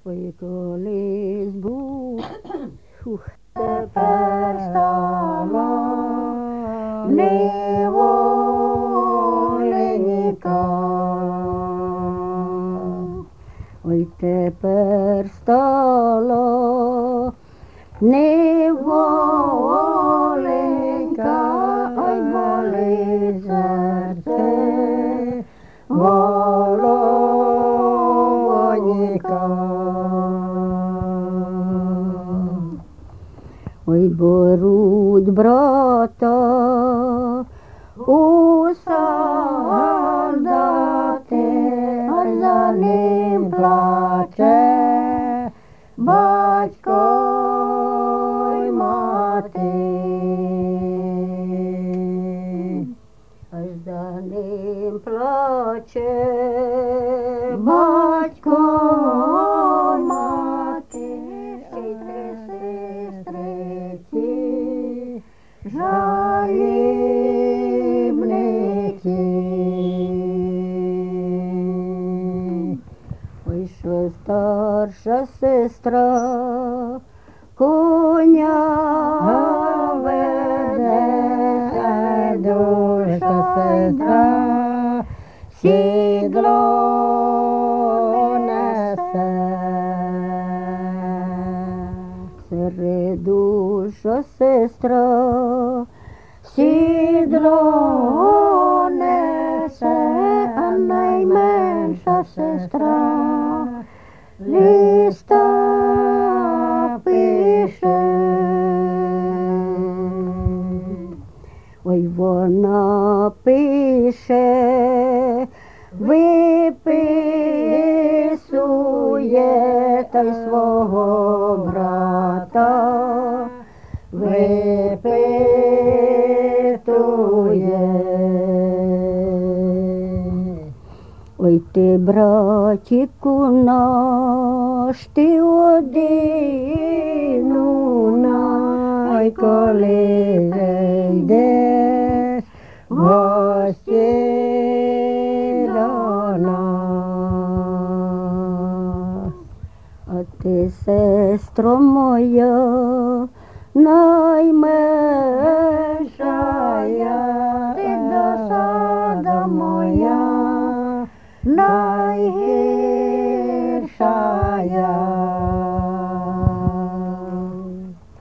Ой, колись був, тепер стало неволенька. Ой, тепер стало неволенька, ой, болить серце, головонька. Ой, беруть брата у солдати, а за ним плаче батько й мати. Аж за ним плаче батько й мати, ще й три сестриці жалібниці. Ой, що старша сестра коня веде, душа сестра сідло несе. Серед душа сестра сідло несе, а найменша сестра листа пише. Ой, вона пише, виписує та й свого брата випитує. Ой, ти, братіку наш, ти один у нас, ой, коли зайдеш в гості до нас. А ти, сестро моя, найменша,